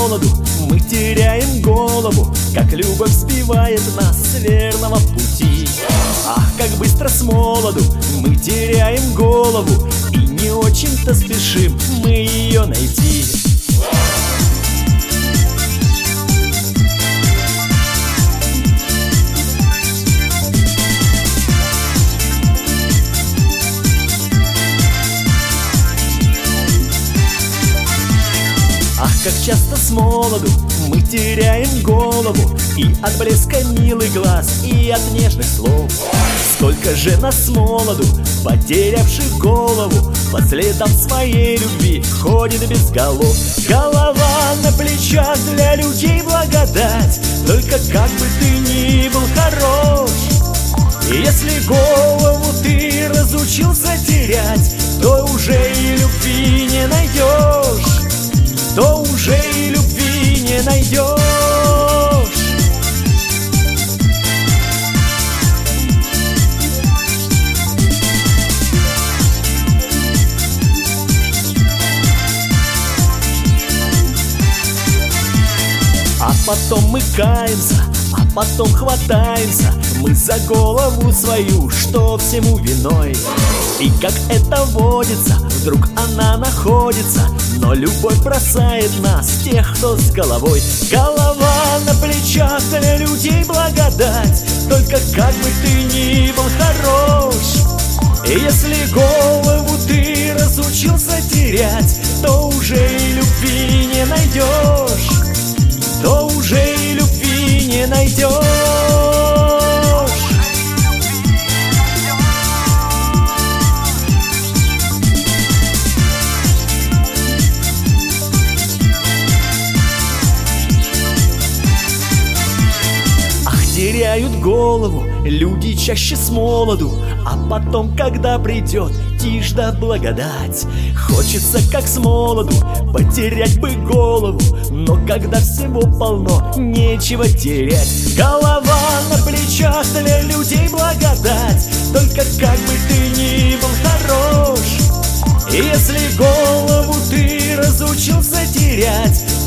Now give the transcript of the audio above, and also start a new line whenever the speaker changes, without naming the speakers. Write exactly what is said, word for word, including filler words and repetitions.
молоду, мы теряем голову, как любовь сбивает нас с верного пути. Ах, как быстро с молоду мы теряем голову, и не очень-то спешим мы ее найти. Ах, как часто с молоду мы теряем голову, и от блеска милых глаз, и от нежных слов. Сколько же нас с молоду, потерявших голову, по следам своей любви ходит без голов. Голова на плечах для людей благодать, только как бы ты ни был хорош. И если голову ты разучился терять, то уже и любви не найдешь, то уже и любви не найдешь. А потом мы каемся, а потом хватаемся мы за голову свою, что всему виной. И как это водится, вдруг она находится, но любовь бросает нас, тех, кто с головой. Голова на плечах для людей благодать, только как бы ты ни был хорош. И если голову ты разучился терять, то уже и любви не найдешь, то уже и любви не найдешь. Теряют голову люди чаще с молоду, а потом, когда придет тишь да благодать, хочется, как с молоду, потерять бы голову, но когда всего полно, нечего терять. Голова на плечах для людей благодать, только как бы ты ни был хорош. И если голову ты разучился терять,